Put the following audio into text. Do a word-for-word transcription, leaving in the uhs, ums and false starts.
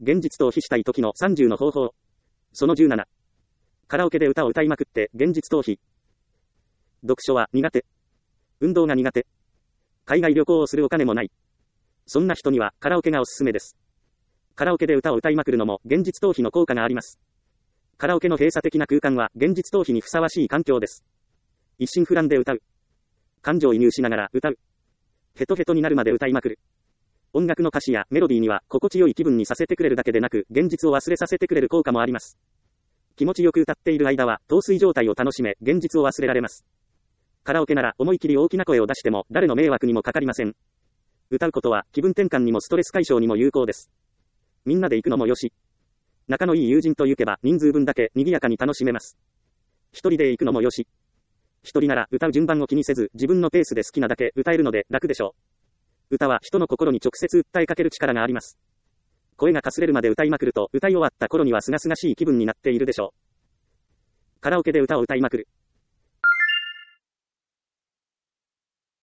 現実逃避したい時のさんじゅうの方法。そのじゅうなな。カラオケで歌を歌いまくって現実逃避。読書は苦手。運動が苦手。海外旅行をするお金もない。そんな人にはカラオケがおすすめです。カラオケで歌を歌いまくるのも現実逃避の効果があります。カラオケの閉鎖的な空間は現実逃避にふさわしい環境です。一心不乱で歌う。感情移入しながら歌う。ヘトヘトになるまで歌いまくる。音楽の歌詞やメロディーには心地よい気分にさせてくれるだけでなく、現実を忘れさせてくれる効果もあります。気持ちよく歌っている間は、陶酔状態を楽しめ、現実を忘れられます。カラオケなら思い切り大きな声を出しても、誰の迷惑にもかかりません。歌うことは気分転換にもストレス解消にも有効です。みんなで行くのもよし。仲のいい友人と行けば人数分だけ賑やかに楽しめます。一人で行くのもよし。一人なら歌う順番を気にせず自分のペースで好きなだけ歌えるので楽でしょう。歌は人の心に直接訴えかける力があります。声がかすれるまで歌いまくると歌い終わった頃には清々しい気分になっているでしょう。カラオケで歌を歌いまくる。